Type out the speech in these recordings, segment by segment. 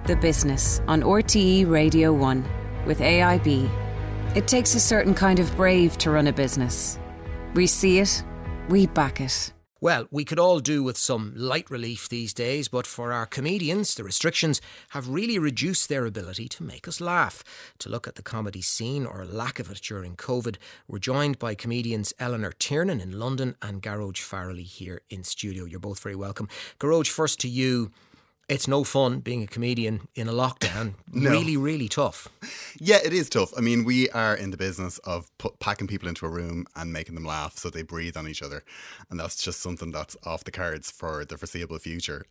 The Business on RTE Radio 1 with AIB. It takes a certain kind of brave to run a business. We see it, we back it. Well, we could all do with some light relief these days, but for our comedians, the restrictions have really reduced their ability to make us laugh. To look at the comedy scene, or lack of it during COVID, we're joined by comedians Eleanor Tiernan in London and Garoj Farrelly here in studio. You're both very welcome. Garoj, first to you. It's no fun being a comedian in a lockdown. No. Really, really tough. Yeah, it is tough. I mean, we are in the business of packing people into a room and making them laugh so they breathe on each other. And that's just something that's off the cards for the foreseeable future.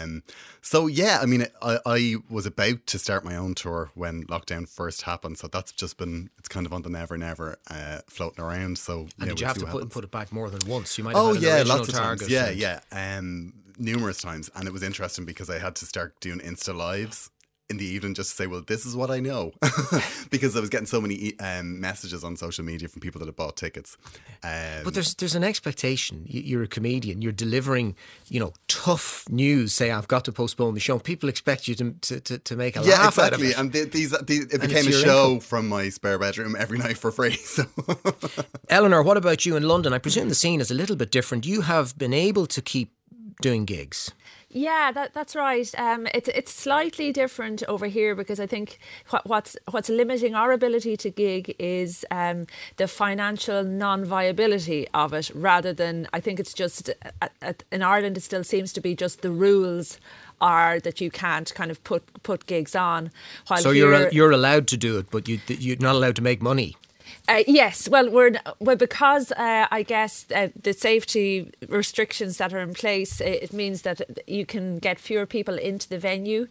So, yeah, I mean, I was about to start my own tour when lockdown first happened. So that's just been, it's kind of on the never floating around. So, and did you have to put it back more than once? You might have had an original lots of target. times. Yeah. Numerous times. And it was interesting because I had to start doing Insta Lives in the evening just to say, well, this is what I know. Because I was getting so many messages on social media from people that had bought tickets. But there's an expectation. You're a comedian. You're delivering, tough news. Say, I've got to postpone the show. People expect you to make a laugh out of it. And it became a show from my spare bedroom every night for free. So. Eleanor, what about you in London? I presume the scene is a little bit different. You have been able to keep doing gigs. Yeah, that's right. It's slightly different over here because I think what's limiting our ability to gig is the financial non-viability of it, rather than, I think it's just in Ireland it still seems to be just the rules are that you can't kind of put gigs on. So you're allowed to do it, but you're not allowed to make money. Yes, well, because I guess the safety restrictions that are in place, it means that you can get fewer people into the venue,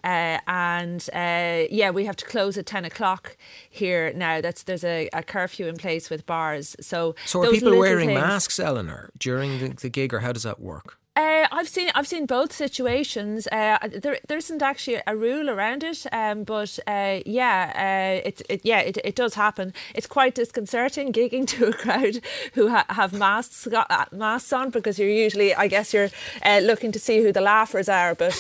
and we have to close at 10 o'clock here now. There's a curfew in place with bars. So are people wearing masks, Eleanor, during the gig, or how does that work? I've seen both situations. There isn't actually a rule around it, but it does happen. It's quite disconcerting gigging to a crowd who have masks on, because you're usually, I guess, you're looking to see who the laughers are, but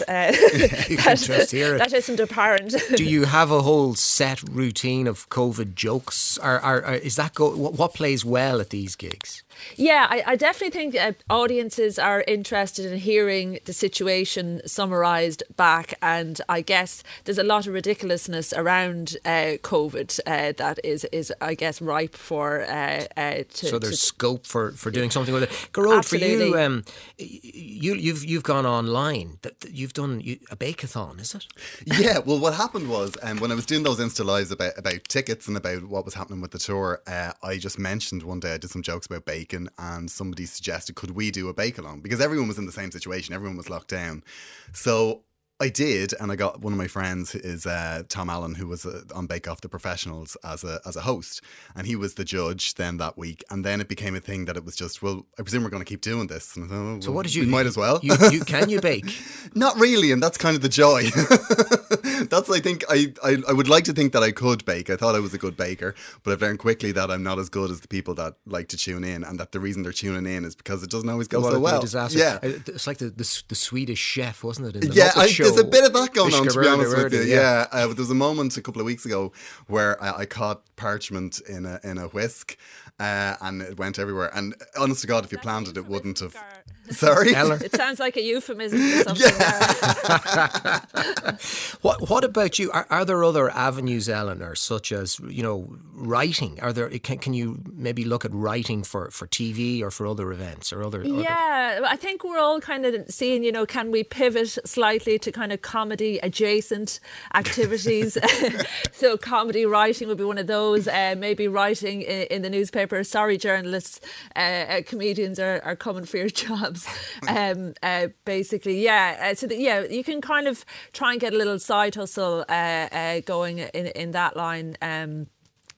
that isn't apparent. Do you have a whole set routine of COVID jokes? What plays well at these gigs? Yeah, I definitely think audiences are interested in hearing the situation summarised back, and I guess there's a lot of ridiculousness around COVID that is I guess ripe for so there's scope for doing something with it. Garoj, for you, you've gone online. You've done a bake-a-thon, is it? Yeah. Well, what happened was when I was doing those Insta Lives about tickets and about what was happening with the tour, I just mentioned one day I did some jokes about bacon, and somebody suggested, could we do a bake-along? Because everyone was in the same situation. Everyone was locked down. So I did, and I got one of my friends is Tom Allen, who was on Bake Off the Professionals as a host, and he was the judge then that week. And then it became a thing that it was just, well, I presume we're going to keep doing this. And I thought, so what did you? We might as well. Can you bake? Not really, and that's kind of the joy. That's, I think, I would like to think that I could bake. I thought I was a good baker, but I've learned quickly that I'm not as good as the people that like to tune in, and that the reason they're tuning in is because it doesn't always go so well. Disaster. Yeah, it's like the Swedish Chef, wasn't it? In the Muppet show. There's a bit of that going on, to be honest with you. Yeah. There was a moment a couple of weeks ago where I caught parchment in a whisk, and it went everywhere. And honest to God, if you planned it, it wouldn't have. Sorry? It sounds like a euphemism for something. Yeah. What about you? Are there other avenues, Eleanor, such as, writing? Are there? Can you maybe look at writing for TV or for other events or other? Yeah, I think we're all kind of seeing, can we pivot slightly to kind of comedy adjacent activities? So comedy writing would be one of those. Maybe writing in the newspaper. Sorry, journalists, comedians are coming for your jobs. Basically, yeah. You can kind of try and get a little side hustle going in that line.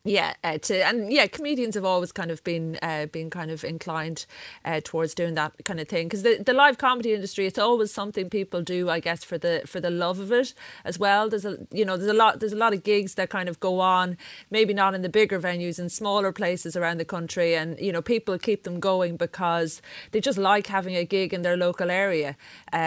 Comedians have always kind of been kind of inclined towards doing that kind of thing, because the live comedy industry, it's always something people do, I guess, for the love of it as well. There's a lot of gigs that kind of go on, maybe not in the bigger venues, in smaller places around the country, and people keep them going because they just like having a gig in their local area.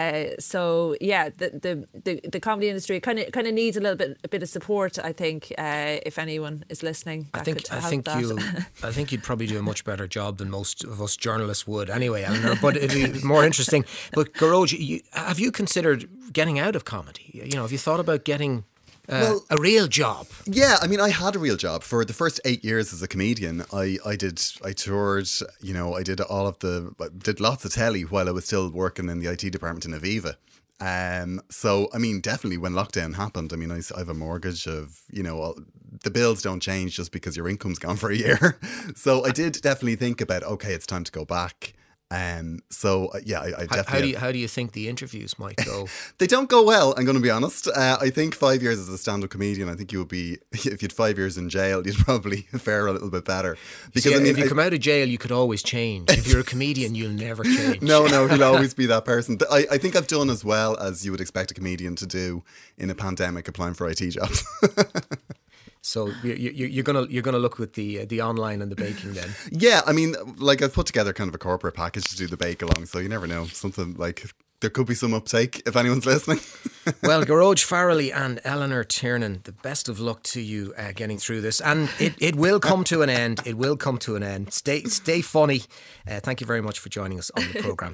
The comedy industry kind of needs a bit of support, I think, if anyone is listening. I think you'd probably do a much better job than most of us journalists would anyway, Eleanor, but it'd be more interesting. But Gearóid, have you considered getting out of comedy? Have you thought about getting a real job? Yeah, I mean, I had a real job for the first 8 years as a comedian. I toured, I did lots of telly while I was still working in the IT department in Aviva. So, I mean, definitely when lockdown happened, I mean, I have a mortgage of, the bills don't change just because your income's gone for a year. So I did definitely think about, okay, it's time to go back. I definitely... How do you think the interviews might go? They don't go well, I'm going to be honest. I think 5 years as a stand-up comedian, I think you would be, if you had 5 years in jail, you'd probably fare a little bit better. Because if you come out of jail, you could always change. If you're a comedian, you'll never change. No, he'll always be that person. I think I've done as well as you would expect a comedian to do in a pandemic, applying for IT jobs. So you're gonna look with the online and the baking then. Yeah, I mean, like I've put together kind of a corporate package to do the bake along, so you never know. Something like there could be some uptake if anyone's listening. Well, Gearóid Farrelly and Eleanor Tiernan, the best of luck to you getting through this, and it will come to an end. It will come to an end. Stay funny. Thank you very much for joining us on the programme